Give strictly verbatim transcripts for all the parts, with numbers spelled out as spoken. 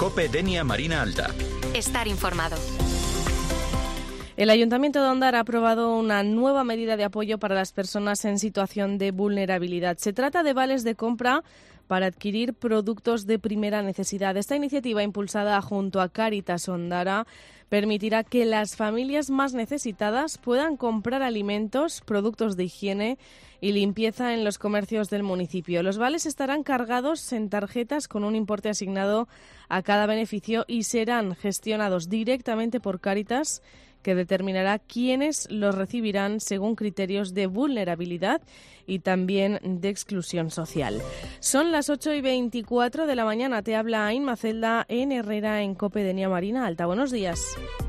COPE Denia Marina Alta. Estar informado. El Ayuntamiento de Ondara ha aprobado una nueva medida de apoyo para las personas en situación de vulnerabilidad. Se trata de vales de compra para adquirir productos de primera necesidad. Esta iniciativa, impulsada junto a Cáritas Ondara, permitirá que las familias más necesitadas puedan comprar alimentos, productos de higiene y limpieza en los comercios del municipio. Los vales estarán cargados en tarjetas con un importe asignado a cada beneficio y serán gestionados directamente por Cáritas, que determinará quiénes los recibirán según criterios de vulnerabilidad y también de exclusión social. Son las ocho y veinticuatro de la mañana. Te habla Inma Celda en Herrera, en COPE Denia Marina Alta. Buenos días.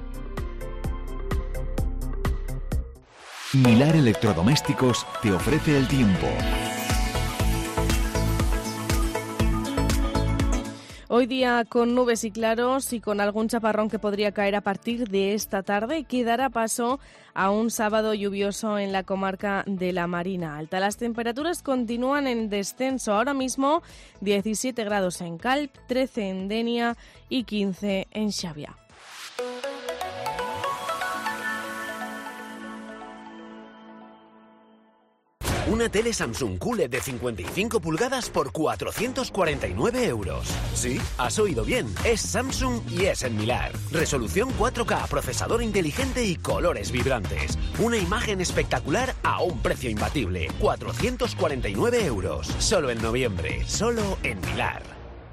Milar Electrodomésticos te ofrece el tiempo. Hoy día con nubes y claros y con algún chaparrón que podría caer a partir de esta tarde y que dará paso a un sábado lluvioso en la comarca de la Marina Alta. Las temperaturas continúan en descenso. Ahora mismo diecisiete grados en Calp, trece en Denia y quince en Xavia. Una tele Samsung Q L E D de cincuenta y cinco pulgadas por cuatrocientos cuarenta y nueve euros. Sí, has oído bien. Es Samsung y es en Milar. Resolución cuatro K, procesador inteligente y colores vibrantes. Una imagen espectacular a un precio imbatible. cuatrocientos cuarenta y nueve euros. Solo en noviembre. Solo en Milar.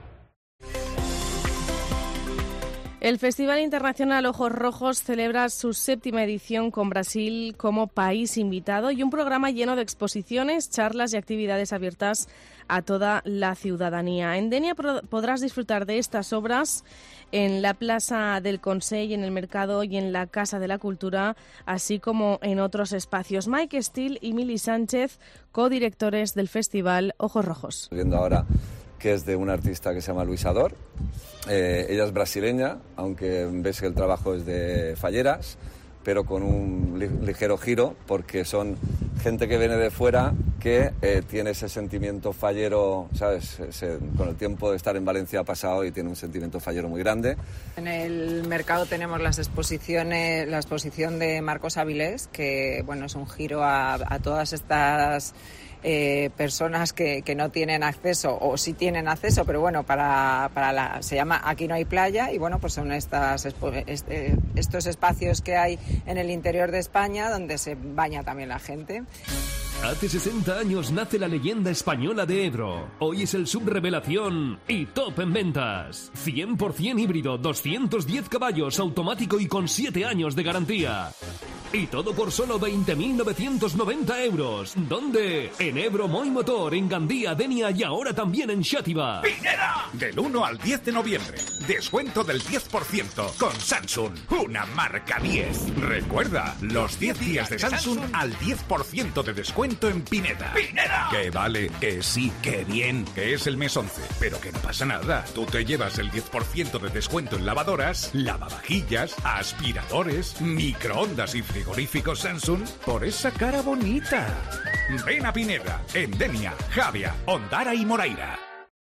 El Festival Internacional Ojos Rojos celebra su séptima edición con Brasil como país invitado y un programa lleno de exposiciones, charlas y actividades abiertas a toda la ciudadanía. En Denia podrás disfrutar de estas obras en la Plaza del Consell, en el Mercado y en la Casa de la Cultura, así como en otros espacios. Mike Steele y Mili Sánchez, codirectores del Festival Ojos Rojos. Viendo ahora que es de una artista que se llama Luisa Dor. Eh, ella es brasileña, aunque ves que el trabajo es de Falleras, pero con un li- ligero giro, porque son gente que viene de fuera que eh, tiene ese sentimiento fallero, ¿sabes? Se, con el tiempo de estar en Valencia ha pasado y tiene un sentimiento fallero muy grande. En el mercado tenemos las exposiciones, la exposición de Marcos Avilés, que bueno, es un giro a, a todas estas Eh, personas que, que no tienen acceso o sí tienen acceso, pero bueno, para, para la, se llama Aquí no hay playa y bueno, pues son estas este, estos espacios que hay en el interior de España donde se baña también la gente. Hace sesenta años nace la leyenda española de Ebro. Hoy es el subrevelación y top en ventas. cien por ciento híbrido, doscientos diez caballos, automático y con siete años de garantía. Y todo por solo veinte mil novecientos noventa euros. ¿Dónde? En Ebro Moi Motor, en Gandía, Denia y ahora también en Xàtiva. ¡Pineda! Del uno al diez de noviembre. Descuento del diez por ciento con Samsung. Una marca diez. Recuerda, los diez días de Samsung al diez por ciento de descuento en Pineda. ¡Pineda! Que vale, que sí, que bien, que es el mes once. Pero que no pasa nada. Tú te llevas el diez por ciento de descuento en lavadoras, lavavajillas, aspiradores, microondas y frigoríficos. Frigoríficos Samsung por esa cara bonita. Ven a Pineda, en Denia, Xàbia, Ondara y Moraira.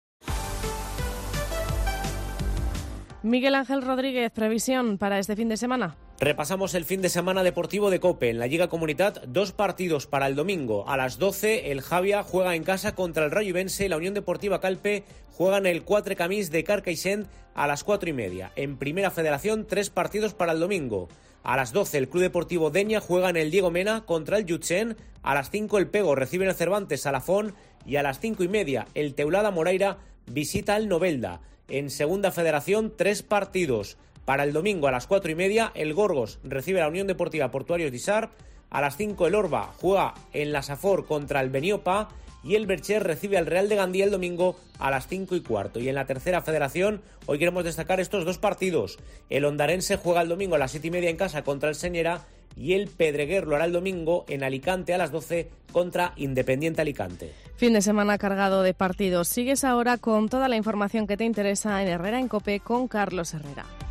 Miguel Ángel Rodríguez, previsión para este fin de semana. Repasamos el fin de semana deportivo de COPE. En la Lliga Comunitat, dos partidos para el domingo. A las doce, el Xàbia juega en casa contra el Rayo Ibense. La Unión Deportiva Calpe juega en el Quatre Camins de Carcaixent a las cuatro y media. En Primera Federación, tres partidos para el domingo. A las doce, el Club Deportivo Denia juega en el Diego Mena contra el Llutxent. A las cinco, el Pego recibe en el Cervantes Alafón. Y a las cinco y media, el Teulada Moraira visita al Novelda. En Segunda Federación, tres partidos. Para el domingo a las cuatro y media, el Gorgos recibe a la Unión Deportiva Portuarios d'Isart. A las cinco, el Orba juega en la Safor contra el Beniopa. Y el Bercher recibe al Real de Gandía el domingo a las cinco y cuarto. Y en la Tercera Federación, hoy queremos destacar estos dos partidos. El Ondarense juega el domingo a las siete y media en casa contra el Señera. Y el Pedreguer lo hará el domingo en Alicante a las doce contra Independiente Alicante. Fin de semana cargado de partidos. Sigues ahora con toda la información que te interesa en Herrera en COPE con Carlos Herrera.